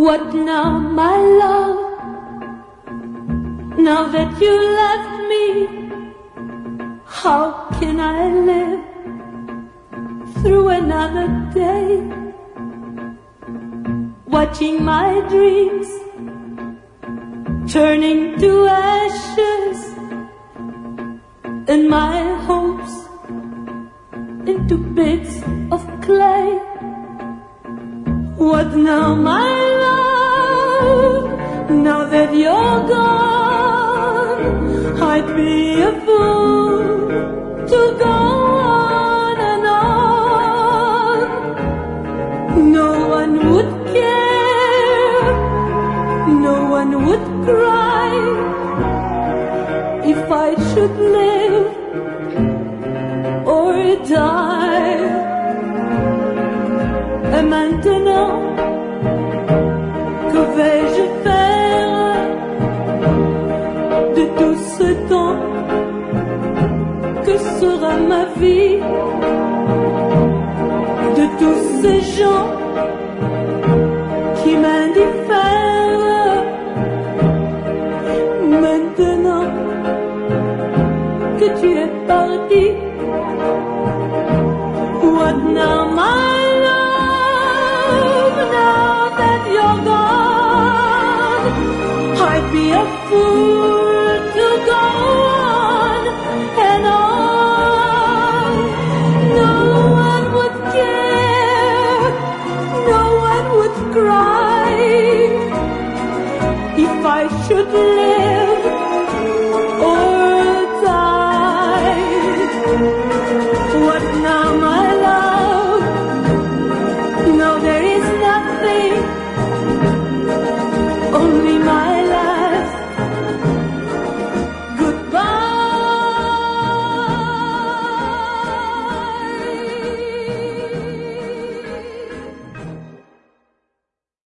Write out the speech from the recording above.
What now, my love? Now that you left me, how can I live through another day? Watching my dreams turning to ashes and my hopes into bits of clay. What now, my love? Now that you're gone, I'd be a fool to go on and on. No one would care, no one would cry if I should live or die. Et maintenant, que vais-je faire de tout ce temps? Que sera ma vie de tous ces gens qui m'indiffèrent? Maintenant que tu es parti, what now, my love? Now that you're gone, I'd be a fool to go on and on. No one would care, no one would cry if I should live